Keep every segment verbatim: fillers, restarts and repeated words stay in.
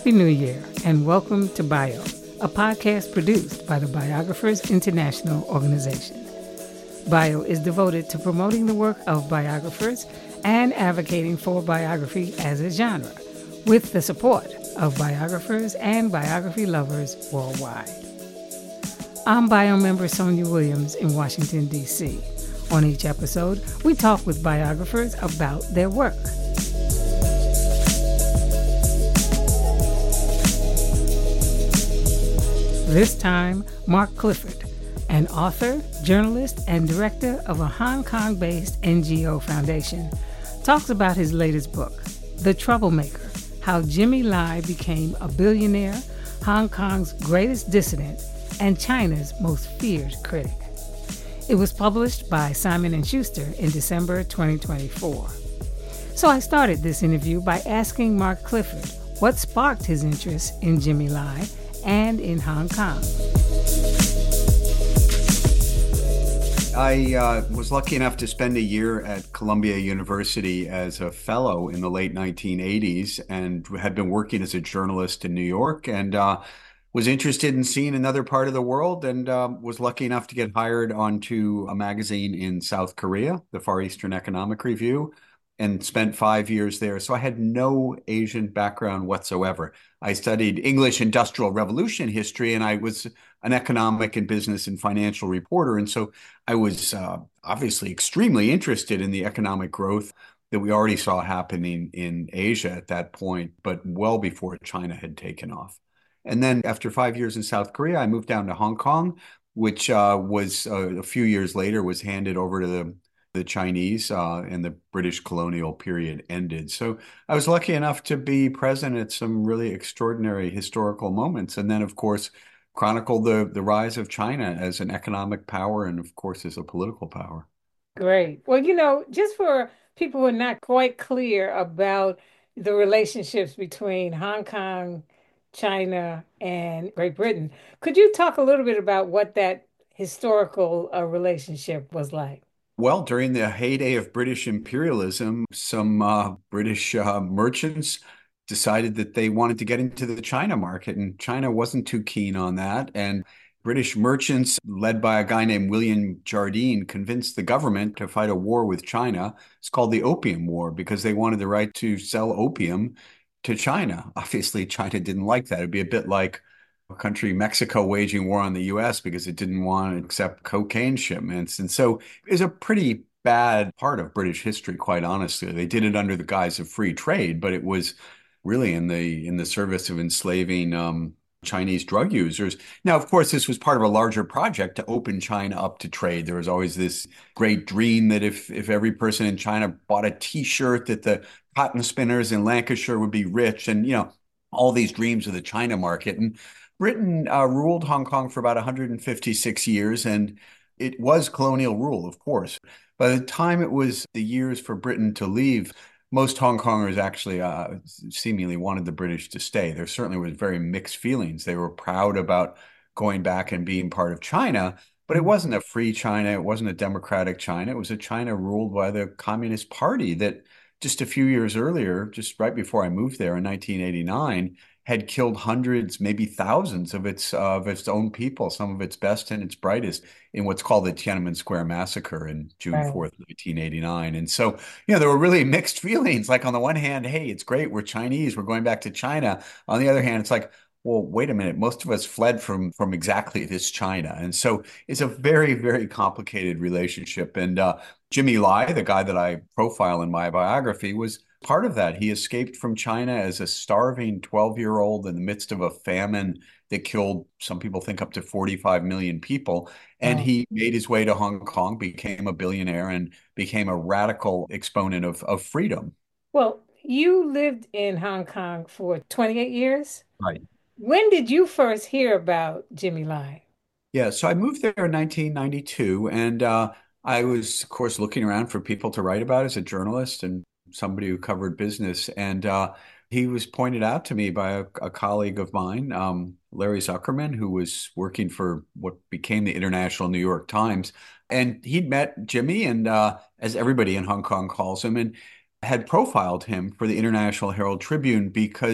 Happy New Year and welcome to Bio, a podcast produced by the Biographers International Organization. Bio is devoted to promoting the work of biographers and advocating for biography as a genre, with the support of biographers and biography lovers worldwide. I'm Bio member Sonia Williams in Washington, D C On each episode, we talk with biographers about their work. This time, Mark Clifford, an author, journalist, and director of a Hong Kong-based N G O foundation, talks about his latest book, The Troublemaker: How Jimmy Lai Became a Billionaire, Hong Kong's Greatest Dissident, and China's Most Feared Critic. It was published by Simon and Schuster in December twenty twenty-four. So I started this interview by asking Mark Clifford what sparked his interest in Jimmy Lai and in Hong Kong. I uh, was lucky enough to spend a year at Columbia University as a fellow in the late nineteen eighties and had been working as a journalist in New York and uh, was interested in seeing another part of the world and uh, was lucky enough to get hired onto a magazine in South Korea, the Far Eastern Economic Review, and spent five years there. So I had no Asian background whatsoever. I studied English Industrial Revolution history, and I was an economic and business and financial reporter. And so I was uh, obviously extremely interested in the economic growth that we already saw happening in Asia at that point, but well before China had taken off. And then after five years in South Korea, I moved down to Hong Kong, which uh, was uh, a few years later was handed over to the the Chinese uh, and the British colonial period ended. So I was lucky enough to be present at some really extraordinary historical moments. And then, of course, chronicle the, the rise of China as an economic power and, of course, as a political power. Great. Well, you know, just for people who are not quite clear about the relationships between Hong Kong, China, and Great Britain, could you talk a little bit about what that historical uh, relationship was like? Well, during the heyday of British imperialism, some uh, British uh, merchants decided that they wanted to get into the China market, and China wasn't too keen on that. And British merchants, led by a guy named William Jardine, convinced the government to fight a war with China. It's called the Opium War because they wanted the right to sell opium to China. Obviously, China didn't like that. It'd be a bit like a country, Mexico, waging war on the U S because it didn't want to accept cocaine shipments. And so it was a pretty bad part of British history, quite honestly. They did it under the guise of free trade, but it was really in the in the service of enslaving um, Chinese drug users. Now, of course, this was part of a larger project to open China up to trade. There was always this great dream that if if every person in China bought a T-shirt, that the cotton spinners in Lancashire would be rich, and you know all these dreams of the China market. And Britain uh, ruled Hong Kong for about one hundred fifty-six years, and it was colonial rule, of course. By the time it was the years for Britain to leave, most Hong Kongers actually uh, seemingly wanted the British to stay. There certainly was very mixed feelings. They were proud about going back and being part of China, but it wasn't a free China. It wasn't a democratic China. It was a China ruled by the Communist Party that just a few years earlier, just right before I moved there in nineteen eighty-nine, had killed hundreds, maybe thousands of its uh, of its own people, some of its best and its brightest, in what's called the Tiananmen Square Massacre in June fourth, nineteen eighty-nine. And so, you know, there were really mixed feelings. Like on the one hand, hey, it's great, we're Chinese, we're going back to China. On the other hand, it's like, well, wait a minute, most of us fled from from exactly this China. And so it's a very, very complicated relationship. And uh, Jimmy Lai, the guy that I profile in my biography, was part of that. He escaped from China as a starving twelve-year-old in the midst of a famine that killed, some people think, up to forty-five million people. And Wow. he made his way to Hong Kong, became a billionaire, and became a radical exponent of, of freedom. Well, you lived in Hong Kong for twenty-eight years. Right. When did you first hear about Jimmy Lai? Yeah, so I moved there in nineteen ninety-two, and uh, I was, of course, looking around for people to write about as a journalist and somebody who covered business. And uh, he was pointed out to me by a, a colleague of mine, um, Larry Zuckerman, who was working for what became the International New York Times. And he'd met Jimmy, and uh, as everybody in Hong Kong calls him, and had profiled him for the International Herald Tribune because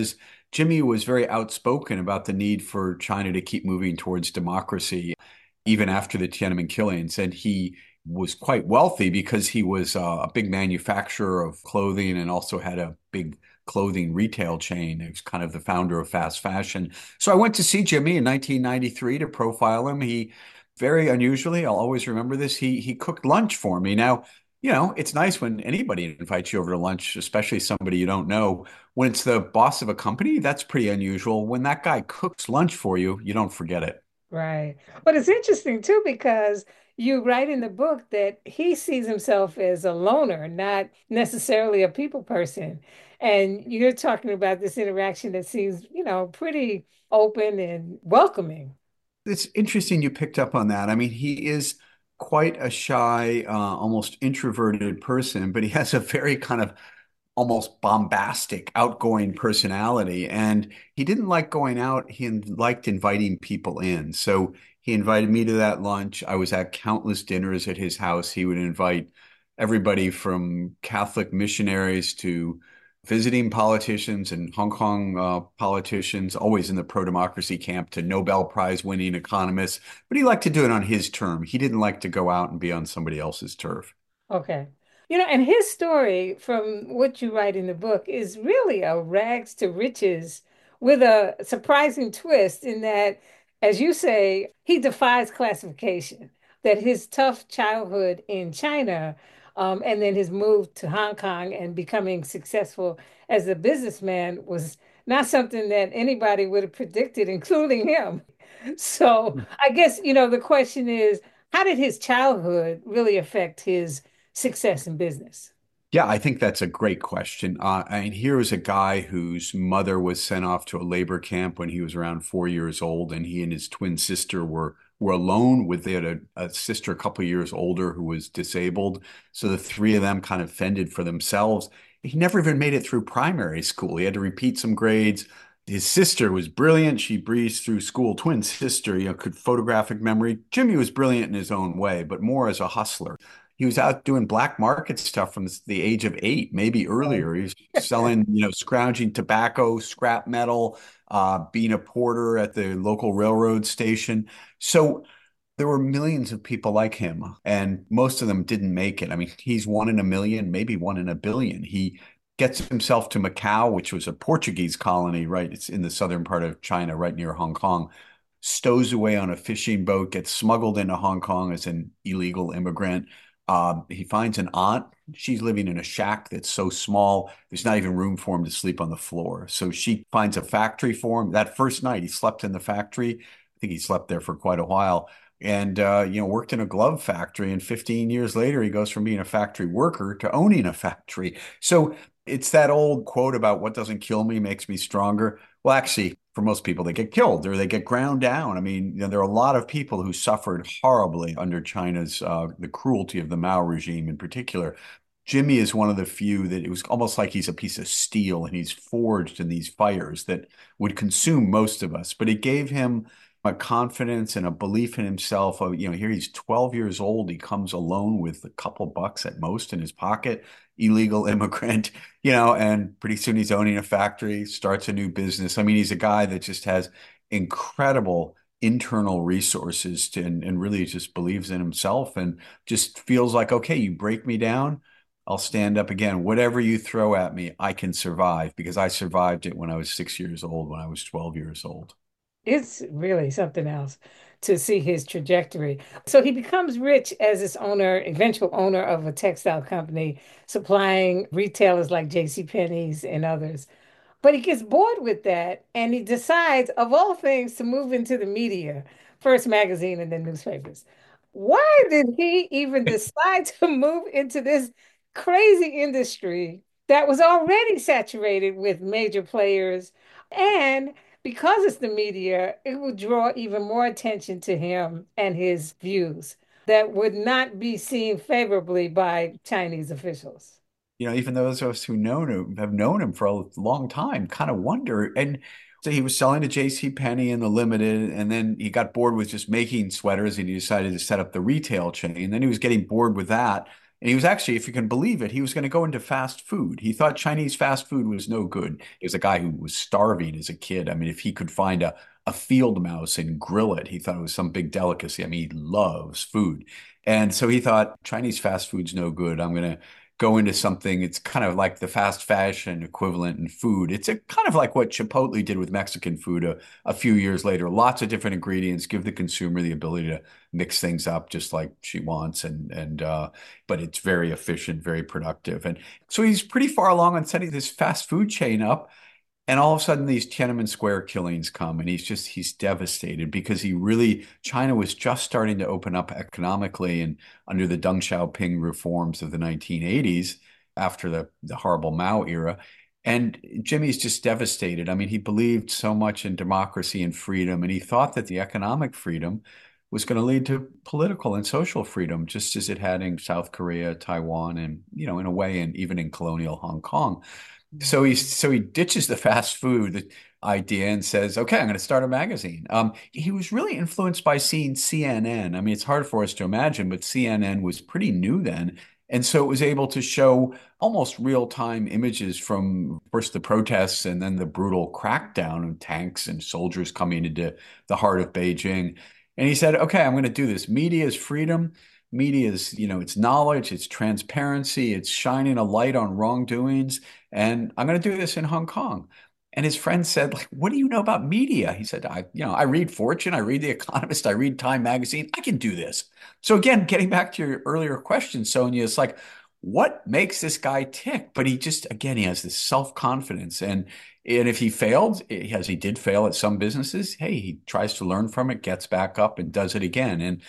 Jimmy was very outspoken about the need for China to keep moving towards democracy, even after the Tiananmen killings. And he was quite wealthy because he was uh, a big manufacturer of clothing and also had a big clothing retail chain. He was kind of the founder of fast fashion. So I went to see Jimmy in nineteen ninety-three to profile him. He very unusually, I'll always remember this, he he cooked lunch for me. Now, you know, it's nice when anybody invites you over to lunch, especially somebody you don't know. When it's the boss of a company, that's pretty unusual. When that guy cooks lunch for you, you don't forget it. Right. But it's interesting too because you write in the book that he sees himself as a loner, not necessarily a people person. And you're talking about this interaction that seems, you know, pretty open and welcoming. It's interesting you picked up on that. I mean, he is quite a shy, uh, almost introverted person, but he has a very kind of almost bombastic, outgoing personality. And he didn't like going out. He liked inviting people in. So he invited me to that lunch. I was at countless dinners at his house. He would invite everybody from Catholic missionaries to visiting politicians and Hong Kong uh, politicians, always in the pro-democracy camp, to Nobel Prize winning economists. But he liked to do it on his term. He didn't like to go out and be on somebody else's turf. Okay. You know, and his story, from what you write in the book, is really a rags to riches with a surprising twist in that, as you say, he defies classification, that his tough childhood in China, um, and then his move to Hong Kong and becoming successful as a businessman was not something that anybody would have predicted, including him. So I guess, you know, the question is, how did his childhood really affect his success in business? Yeah, I think that's a great question. Uh, and here is a guy whose mother was sent off to a labor camp when he was around four years old, and he and his twin sister were were alone with they had a, a sister a couple of years older who was disabled. So the three of them kind of fended for themselves. He never even made it through primary school. He had to repeat some grades. His sister was brilliant. She breezed through school. Twin sister, you know, could photographic memory. Jimmy was brilliant in his own way, but more as a hustler. He was out doing black market stuff from the age of eight, maybe Right. earlier. He was selling, you know, scrounging tobacco, scrap metal, uh, being a porter at the local railroad station. So there were millions of people like him, and most of them didn't make it. I mean, he's one in a million, maybe one in a billion. He gets himself to Macau, which was a Portuguese colony, right? It's in the southern part of China, right near Hong Kong. Stows away on a fishing boat, gets smuggled into Hong Kong as an illegal immigrant. Um, he finds an aunt. She's living in a shack that's so small, there's not even room for him to sleep on the floor. So she finds a factory for him. That first night, he slept in the factory. I think he slept there for quite a while and uh, you know worked in a glove factory. And fifteen years later, he goes from being a factory worker to owning a factory. So it's that old quote about what doesn't kill me makes me stronger. Well, actually, for most people, they get killed or they get ground down. I mean, you know, there are a lot of people who suffered horribly under China's uh, the cruelty of the Mao regime in particular. Jimmy is one of the few that it was almost like he's a piece of steel and he's forged in these fires that would consume most of us. But it gave him a confidence and a belief in himself. Of, you know, here he's twelve years old. He comes alone with a couple bucks at most in his pocket, illegal immigrant, you know, and pretty soon he's owning a factory, starts a new business. I mean, he's a guy that just has incredible internal resources to, and, and really just believes in himself and just feels like, okay, you break me down, I'll stand up again. Whatever you throw at me, I can survive because I survived it when I was six years old, when I was twelve years old. It's really something else to see his trajectory. So he becomes rich as its owner, eventual owner of a textile company supplying retailers like J C. Penney's and others. But he gets bored with that and he decides, of all things, to move into the media, first magazine and then newspapers. Why did he even decide to move into this crazy industry that was already saturated with major players? And because it's the media, it will draw even more attention to him and his views that would not be seen favorably by Chinese officials. You know, even those of us who know him have known him for a long time kind of wonder. And so he was selling to J C. Penney in the limited, and then he got bored with just making sweaters and he decided to set up the retail chain. And then he was getting bored with that. And he was actually, if you can believe it, he was going to go into fast food. He thought Chinese fast food was no good. He was a guy who was starving as a kid. I mean, if he could find a, a field mouse and grill it, he thought it was some big delicacy. I mean, he loves food. And so he thought Chinese fast food's no good. I'm going to go into something. It's kind of like the fast fashion equivalent in food. It's a kind of like what Chipotle did with Mexican food a, a few years later. Lots of different ingredients, give the consumer the ability to mix things up just like she wants, and and uh, but it's very efficient, very productive. And so he's pretty far along on setting this fast food chain up. And all of a sudden, these Tiananmen Square killings come, and he's just he's devastated because he really China was just starting to open up economically, and under the Deng Xiaoping reforms of the nineteen eighties, after the the horrible Mao era, and Jimmy's just devastated. I mean, he believed so much in democracy and freedom, and he thought that the economic freedom was going to lead to political and social freedom, just as it had in South Korea, Taiwan, and you know, in a way, and even in colonial Hong Kong. So he so he ditches the fast food idea and says, "Okay, I'm going to start a magazine." Um, he was really influenced by seeing C N N. I mean, it's hard for us to imagine, but C N N was pretty new then, and so it was able to show almost real-time images from first the protests and then the brutal crackdown of tanks and soldiers coming into the heart of Beijing. And he said, "Okay, I'm going to do this. Media is freedom." Media is, you know, it's knowledge, it's transparency, it's shining a light on wrongdoings. And I'm going to do this in Hong Kong. And his friend said, like, what do you know about media? He said, I, you know, I read Fortune, I read The Economist, I read Time Magazine. I can do this. So again, getting back to your earlier question, Sonia, it's like, what makes this guy tick? But he just, again, he has this self-confidence. And and if he failed, as he did fail at some businesses, hey, he tries to learn from it, gets back up and does it again. And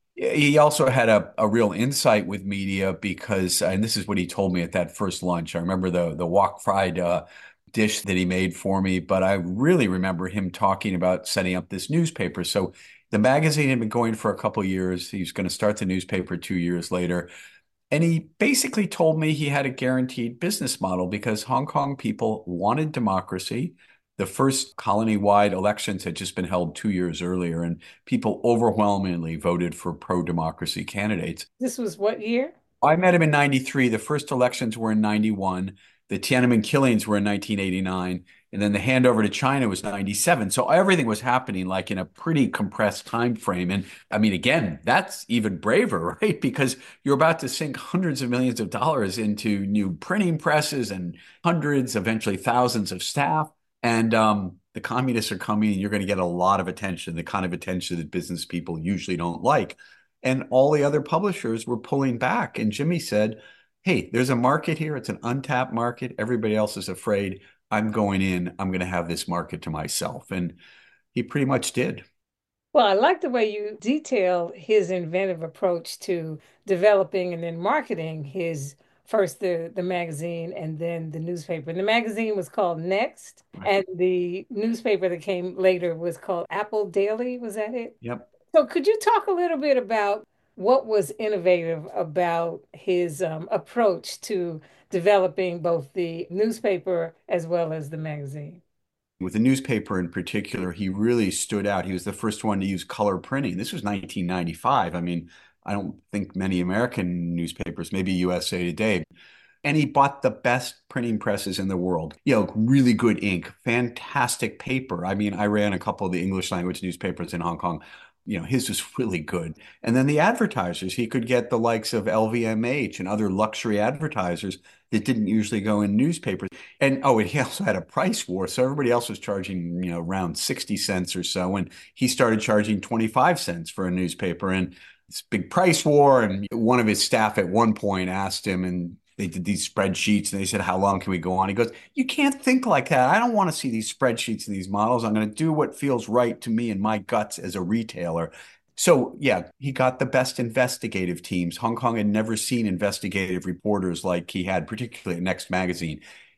he also had a, a real insight with media because, and this is what he told me at that first lunch. I remember the the wok fried uh, dish that he made for me, but I really remember him talking about setting up this newspaper. So the magazine had been going for a couple of years. He was going to start the newspaper two years later. And he basically told me he had a guaranteed business model because Hong Kong people wanted democracy. The first colony-wide elections had just been held two years earlier, and people overwhelmingly voted for pro-democracy candidates. This was what year? I met him in ninety-three. The first elections were in ninety-one. The Tiananmen killings were in nineteen eighty-nine. And then the handover to China was ninety-seven. So everything was happening like in a pretty compressed time frame. And I mean, again, that's even braver, right? Because you're about to sink hundreds of millions of dollars into new printing presses and hundreds, eventually thousands of staff. And um, the communists are coming, and you're going to get a lot of attention, the kind of attention that business people usually don't like. And all the other publishers were pulling back. And Jimmy said, hey, there's a market here. It's an untapped market. Everybody else is afraid. I'm going in. I'm going to have this market to myself. And he pretty much did. Well, I like the way you detail his inventive approach to developing and then marketing his first the the magazine and then the newspaper. And the magazine was called Next, Right. and the newspaper that came later was called Apple Daily. Was that it? Yep. So could you talk a little bit about what was innovative about his um, approach to developing both the newspaper as well as the magazine? With the newspaper in particular, he really stood out. He was the first one to use color printing. This was nineteen ninety-five. I mean, I don't think many American newspapers, maybe U S A Today, and he bought the best printing presses in the world. You know, really good ink, fantastic paper. I mean, I ran a couple of the English language newspapers in Hong Kong. You know, his was really good. And then the advertisers, he could get the likes of L V M H and other luxury advertisers that didn't usually go in newspapers. And oh, and he also had a price war. So everybody else was charging, you know, around sixty cents or so. And he started charging twenty-five cents for a newspaper. And this big price war. And one of his staff at one point asked him, and they did these spreadsheets and they said, how long can we go on? He goes, you can't think like that. I don't want to see these spreadsheets and these models. I'm going to do what feels right to me and my guts as a retailer. So yeah, he got the best investigative teams. Hong Kong had never seen investigative reporters like he had, particularly at Next Magazine.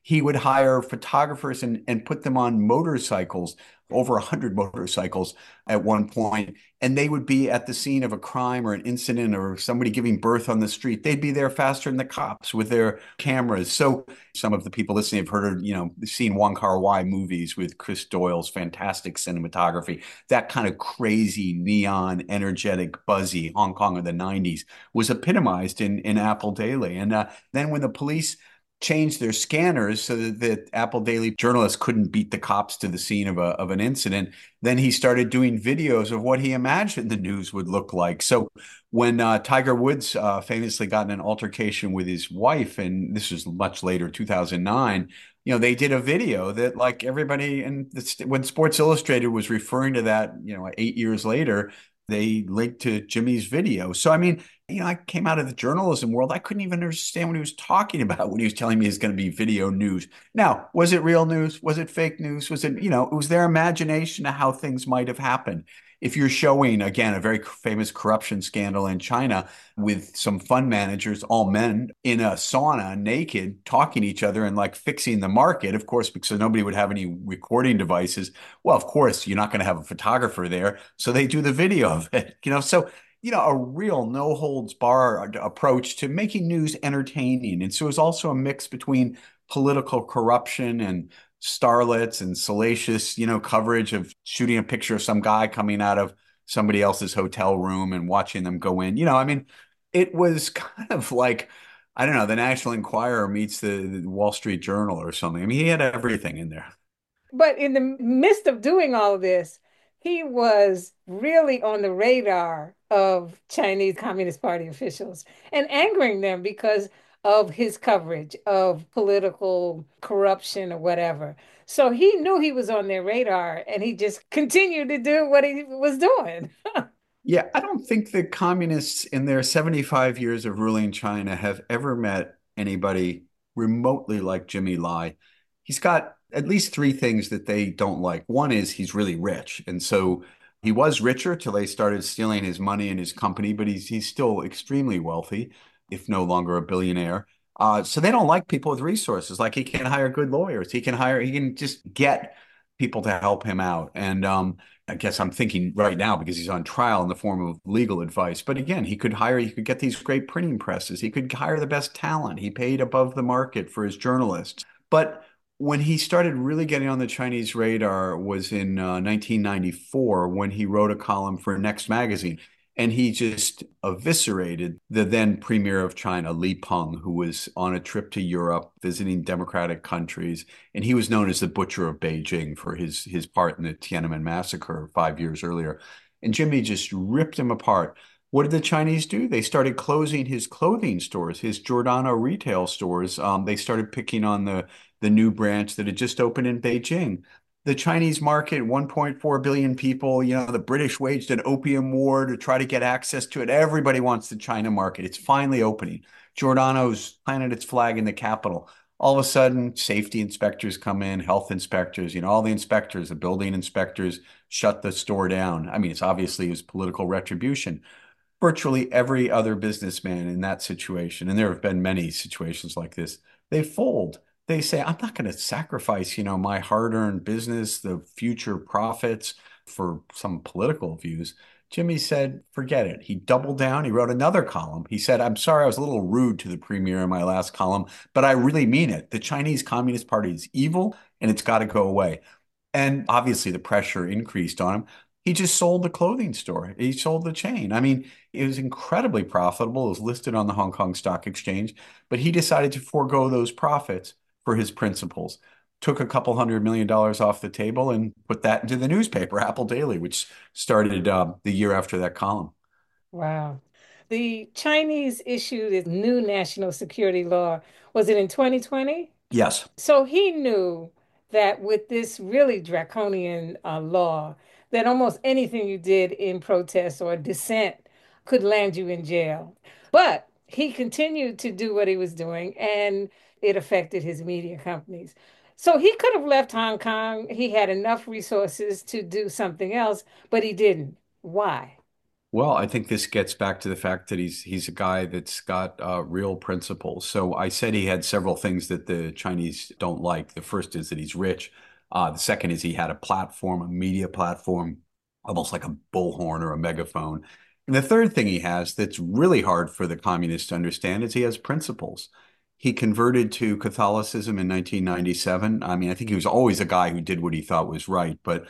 he would hire photographers and, and put them on motorcycles, over a hundred motorcycles at one point, and they would be at the scene of a crime or an incident or somebody giving birth on the street. They'd be there faster than the cops with their cameras. So some of the people listening have heard, you know, seen Wong Kar-wai movies with Chris Doyle's fantastic cinematography. That kind of crazy, neon, energetic, buzzy Hong Kong of the nineties was epitomized in, in Apple Daily. And uh, then when the police changed their scanners so that, that Apple Daily journalists couldn't beat the cops to the scene of a of an incident, then he started doing videos of what he imagined the news would look like. So when uh, Tiger Woods uh, famously got in an altercation with his wife, and this was much later, two thousand nine, you know, they did a video that like everybody, and when Sports Illustrated was referring to that, you know, eight years later, they linked to Jimmy's video. So, I mean, you know, I came out of the journalism world. I couldn't even understand what he was talking about when he was telling me it's going to be video news. Now, was it real news? Was it fake news? Was it, you know, it was their imagination of how things might have happened. If you're showing, again, a very famous corruption scandal in China with some fund managers, all men in a sauna, naked, talking to each other and like fixing the market, of course, because nobody would have any recording devices. Well, of course, you're not going to have a photographer there. So they do the video of it, you know. So you know, a real no holds barred approach to making news entertaining. And so it was also a mix between political corruption and starlets and salacious, you know, coverage of shooting a picture of some guy coming out of somebody else's hotel room and watching them go in. You know, I mean, it was kind of like, I don't know, the National Enquirer meets the, the Wall Street Journal or something. I mean, he had everything in there. But in the midst of doing all of this, he was really on the radar of Chinese Communist Party officials and angering them because of his coverage of political corruption or whatever. So he knew he was on their radar and he just continued to do what he was doing. Yeah, I don't think the communists in their seventy-five years of ruling China have ever met anybody remotely like Jimmy Lai. He's got at least three things that they don't like. One is he's really rich. And so he was richer till they started stealing his money and his company, but he's he's still extremely wealthy, if no longer a billionaire. Uh, so they don't like people with resources. Like he can hire good lawyers. He can hire, he can just get people to help him out. And um, I guess I'm thinking right now because he's on trial in the form of legal advice. But again, he could hire, he could get these great printing presses. He could hire the best talent. He paid above the market for his journalists. But when he started really getting on the Chinese radar was in uh, nineteen ninety-four when he wrote a column for Next Magazine. And he just eviscerated the then premier of China, Li Peng, who was on a trip to Europe visiting democratic countries. And he was known as the Butcher of Beijing for his, his part in the Tiananmen massacre five years earlier. And Jimmy just ripped him apart. What did the Chinese do? They started closing his clothing stores, his Giordano retail stores. Um, they started picking on the, the new branch that had just opened in Beijing. The Chinese market, one point four billion people, you know, the British waged an opium war to try to get access to it. Everybody wants the China market. It's finally opening. Giordano's planted its flag in the capital. All of a sudden, safety inspectors come in, health inspectors, you know, all the inspectors, the building inspectors shut the store down. I mean, it's obviously it was political retribution. Virtually every other businessman in that situation, and there have been many situations like this, they fold. They say, I'm not going to sacrifice, you know, my hard-earned business, the future profits for some political views. Jimmy said, forget it. He doubled down. He wrote another column. He said, I'm sorry, I was a little rude to the premier in my last column, but I really mean it. The Chinese Communist Party is evil and it's got to go away. And obviously the pressure increased on him. He just sold the clothing store. He sold the chain. I mean, it was incredibly profitable. It was listed on the Hong Kong Stock Exchange, but he decided to forego those profits for his principles. Took a couple hundred million dollars off the table and put that into the newspaper, Apple Daily, which started uh, the year after that column. Wow. The Chinese issued its new national security law. Was it in twenty twenty? Yes. So he knew that with this really draconian uh, law, that almost anything you did in protest or dissent could land you in jail. But he continued to do what he was doing, and it affected his media companies. So he could have left Hong Kong. He had enough resources to do something else, but he didn't. Why? Well, I think this gets back to the fact that he's he's a guy that's got uh, real principles. So I said he had several things that the Chinese don't like. The first is that he's rich. Uh, the second is he had a platform, a media platform, almost like a bullhorn or a megaphone. And the third thing he has that's really hard for the communists to understand is he has principles. He converted to Catholicism in nineteen ninety-seven. I mean, I think he was always a guy who did what he thought was right, but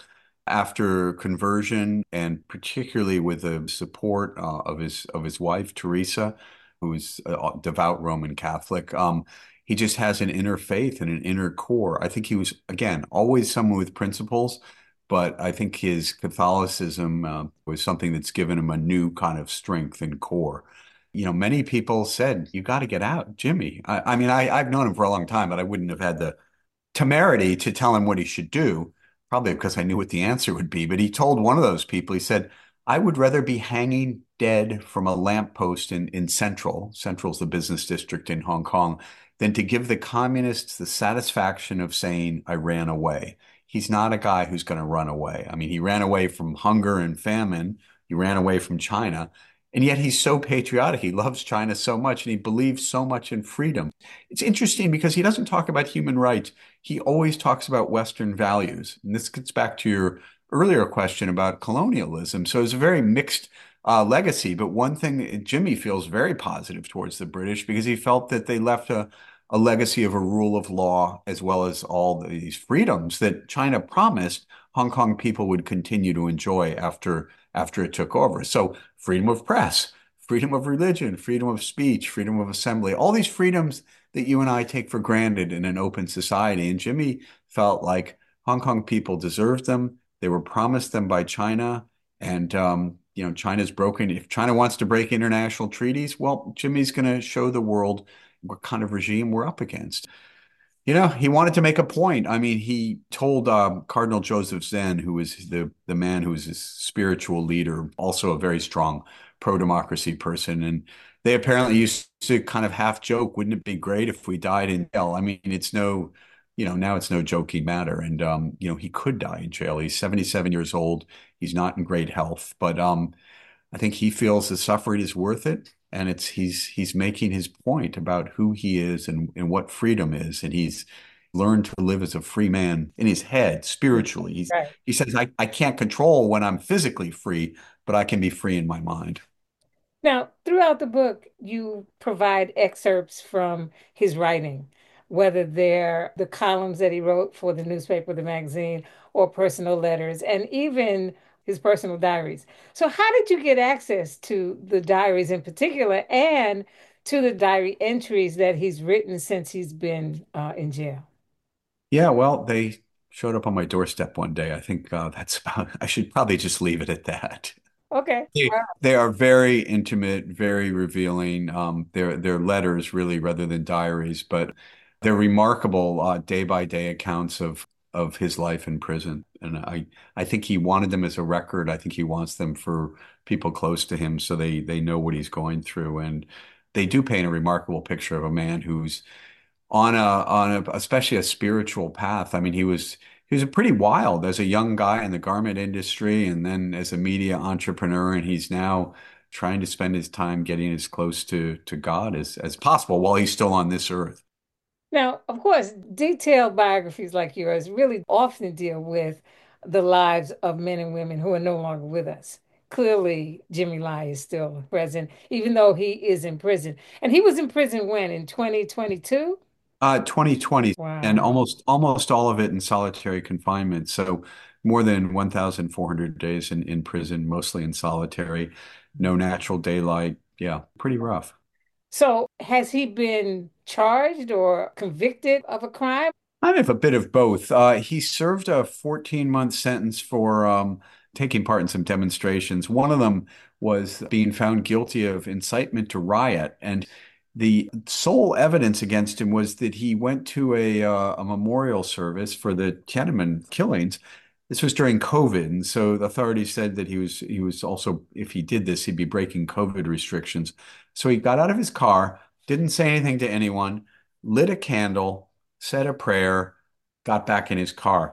after conversion, and particularly with the support uh, of his of his wife Teresa, who is a devout Roman Catholic, um, he just has an inner faith and an inner core. I think he was again always someone with principles, but I think his Catholicism uh, was something that's given him a new kind of strength and core. You know, many people said, "You got to get out, Jimmy." I, I mean, I, I've known him for a long time, but I wouldn't have had the temerity to tell him what he should do, probably because I knew what the answer would be. But he told one of those people, he said, I would rather be hanging dead from a lamppost in, in Central, Central's the business district in Hong Kong, than to give the communists the satisfaction of saying, I ran away. He's not a guy who's going to run away. I mean, he ran away from hunger and famine. He ran away from China. And yet he's so patriotic. He loves China so much and he believes so much in freedom. It's interesting because he doesn't talk about human rights. He always talks about Western values. And this gets back to your earlier question about colonialism. So it's a very mixed uh, legacy. But one thing, Jimmy feels very positive towards the British because he felt that they left a, a legacy of a rule of law as well as all these freedoms that China promised Hong Kong people would continue to enjoy after after it took over. So freedom of press, freedom of religion, freedom of speech, freedom of assembly, all these freedoms that you and I take for granted in an open society. And Jimmy felt like Hong Kong people deserved them. They were promised them by China. And, um, you know, China's broken. If China wants to break international treaties, well, Jimmy's going to show the world what kind of regime we're up against. You know, he wanted to make a point. I mean, he told um, Cardinal Joseph Zen, who was the the man who was his spiritual leader, also a very strong pro-democracy person, and they apparently used to kind of half joke, "Wouldn't it be great if we died in jail?" I mean, it's no, you know, now it's no joking matter, and um, you know, he could die in jail. He's seventy-seven years old. He's not in great health, but um, I think he feels the suffering is worth it. And it's he's he's making his point about who he is and, and what freedom is. And he's learned to live as a free man in his head spiritually. He's Right. he says, I, I can't control when I'm physically free, but I can be free in my mind. Now, throughout the book, you provide excerpts from his writing, whether they're the columns that he wrote for the newspaper, the magazine, or personal letters, and even his personal diaries. So, how did you get access to the diaries in particular and to the diary entries that he's written since he's been uh, in jail? Yeah, well, they showed up on my doorstep one day. I think uh, that's about, I should probably just leave it at that. Okay. They, they are very intimate, very revealing. Um, they're they're letters really rather than diaries, but they're remarkable uh, day by day accounts of of his life in prison. And I I think he wanted them as a record. I think he wants them for people close to him so they they know what he's going through. And they do paint a remarkable picture of a man who's on a on a especially a spiritual path. I mean, he was he was pretty wild as a young guy in the garment industry and then as a media entrepreneur, and he's now trying to spend his time getting as close to to God as as possible while he's still on this earth. Now, of course, detailed biographies like yours really often deal with the lives of men and women who are no longer with us. Clearly, Jimmy Lai is still present, even though he is in prison. And he was in prison when? In twenty twenty-two? Uh, twenty twenty and Wow. almost almost all of it in solitary confinement. So more than one thousand four hundred days in, in prison, mostly in solitary, no natural daylight. Yeah, pretty rough. So, has he been charged or convicted of a crime? I have a bit of both. Uh, he served a fourteen month sentence for um, taking part in some demonstrations. One of them was being found guilty of incitement to riot. And the sole evidence against him was that he went to a, uh, a memorial service for the Tiananmen killings. This was during COVID. And so the authorities said that he was he was also, if he did this, he'd be breaking COVID restrictions. So he got out of his car, didn't say anything to anyone, lit a candle, said a prayer, got back in his car.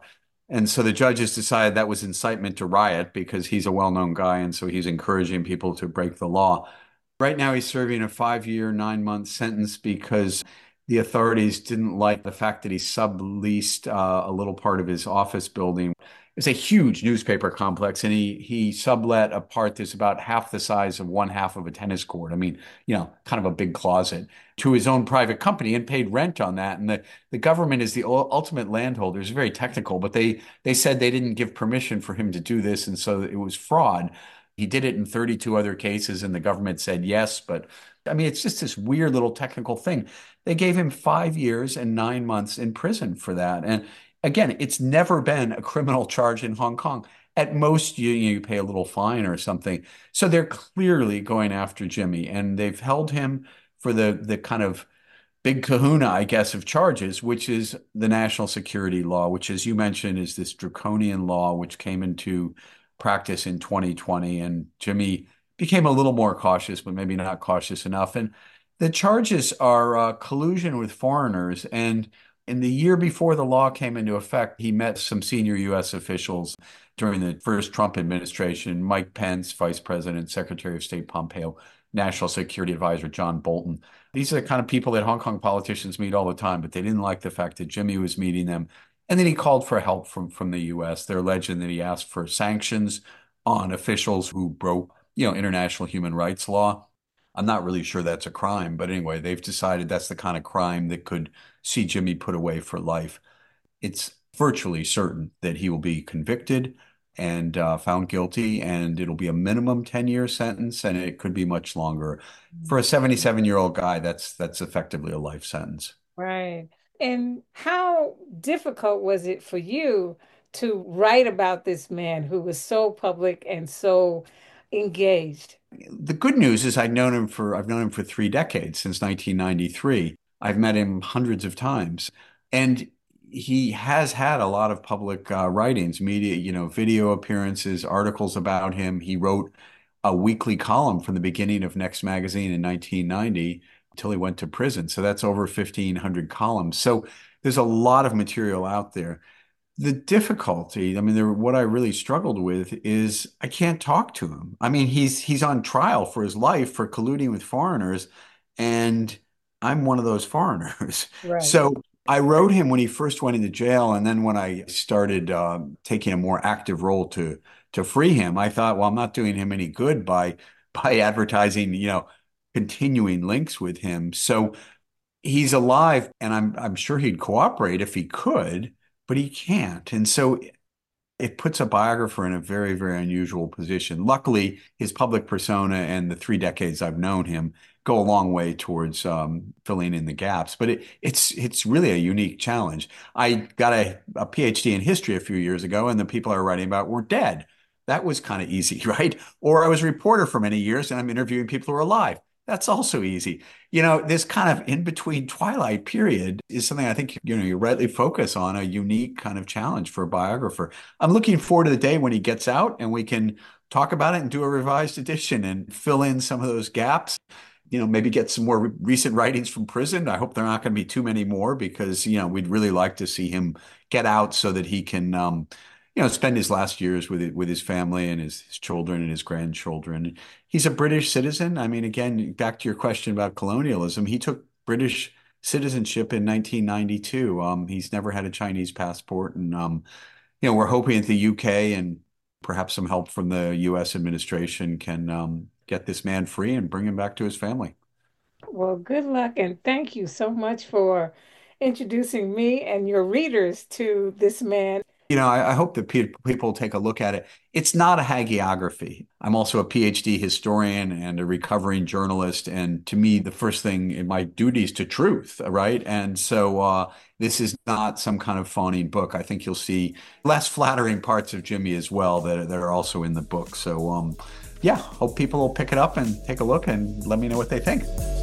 And so the judges decided that was incitement to riot because he's a well-known guy, and so he's encouraging people to break the law. Right now, he's serving a five-year, nine-month sentence because the authorities didn't like the fact that he subleased uh, a little part of his office building. It's a huge newspaper complex, and he he sublet a part that's about half the size of one half of a tennis court. I mean, you know, kind of a big closet to his own private company and paid rent on that. And the, the government is the ultimate landholder. It's very technical, but they they said they didn't give permission for him to do this, and so it was fraud. He did it in thirty-two other cases, and the government said yes. But I mean, it's just this weird little technical thing. They gave him five years and nine months in prison for that. And again, it's never been a criminal charge in Hong Kong. At most, you, you pay a little fine or something. So they're clearly going after Jimmy, and they've held him for the the kind of big kahuna, I guess, of charges, which is the national security law, which, as you mentioned, is this draconian law which came into practice in twenty twenty. And Jimmy became a little more cautious, but maybe not cautious enough. And the charges are uh, collusion with foreigners. And in the year before the law came into effect, he met some senior U S officials during the first Trump administration: Mike Pence, Vice President, Secretary of State Pompeo, National Security Advisor John Bolton. These are the kind of people that Hong Kong politicians meet all the time, but they didn't like the fact that Jimmy was meeting them. And then he called for help from, from the U S. They're alleging that he asked for sanctions on officials who broke, you know, international human rights law. I'm not really sure that's a crime, but anyway, they've decided that's the kind of crime that could see Jimmy put away for life. It's virtually certain that he will be convicted and uh, found guilty, and it'll be a minimum ten-year sentence, and it could be much longer. For a seventy-seven-year-old guy, that's that's effectively a life sentence. Right. And how difficult was it for you to write about this man who was so public and so engaged? The good news is I've known him for I've known him for three decades, since nineteen ninety-three. I've met him hundreds of times, and he has had a lot of public uh, writings, media, you know, video appearances, articles about him. He wrote a weekly column from the beginning of Next Magazine in nineteen ninety until he went to prison. So that's over fifteen hundred columns. So there's a lot of material out there. The difficulty, I mean, there, what I really struggled with is I can't talk to him. I mean, he's he's on trial for his life for colluding with foreigners, and I'm one of those foreigners. Right. So I wrote him when he first went into jail, and then when I started uh, taking a more active role to to free him, I thought, well, I'm not doing him any good by by advertising, you know, continuing links with him. So he's alive, and I'm I'm sure he'd cooperate if he could, but he can't. And so it puts a biographer in a very, very unusual position. Luckily, his public persona and the three decades I've known him go a long way towards um, filling in the gaps. But it, it's it's really a unique challenge. I got a, a PhD in history a few years ago, and the people I were writing about were dead. That was kind of easy, right? Or I was a reporter for many years, and I'm interviewing people who are alive. That's also easy. You know, this kind of in-between twilight period is something I think, you know, you rightly focus on, a unique kind of challenge for a biographer. I'm looking forward to the day when he gets out and we can talk about it and do a revised edition and fill in some of those gaps. You know, maybe get some more re- recent writings from prison. I hope there are not going to be too many more because, you know, we'd really like to see him get out so that he can, um, you know, spend his last years with with his family and his, his children and his grandchildren. He's a British citizen. I mean, again, back to your question about colonialism, he took British citizenship in nineteen ninety-two. Um, he's never had a Chinese passport. And, um, you know, we're hoping that the U K and perhaps some help from the U S administration can um, get this man free and bring him back to his family. Well, good luck, and thank you so much for introducing me and your readers to this man. You know, I, I hope that pe- people take a look at it. It's not a hagiography. I'm also a PhD historian and a recovering journalist. And to me, the first thing in my duty is to truth, right? And so uh, this is not some kind of fawning book. I think you'll see less flattering parts of Jimmy as well that, that are also in the book. So, um, yeah, hope people will pick it up and take a look and let me know what they think.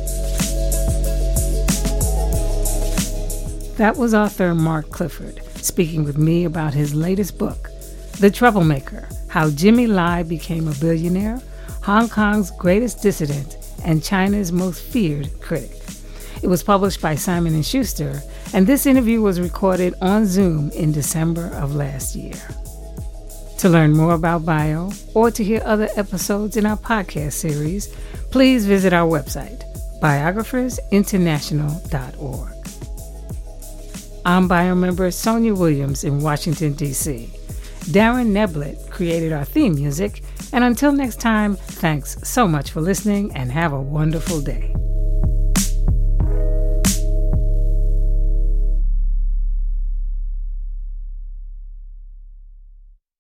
That was author Mark Clifford speaking with me about his latest book, The Troublemaker: How Jimmy Lai Became a Billionaire, Hong Kong's Greatest Dissident, and China's Most Feared Critic. It was published by Simon and Schuster, and this interview was recorded on Zoom in December of last year. To learn more about Bio or to hear other episodes in our podcast series, please visit our website, biographers international dot org. I'm Bio member Sonia Williams in Washington, D C Darren Neblett created our theme music, and until next time, thanks so much for listening and have a wonderful day.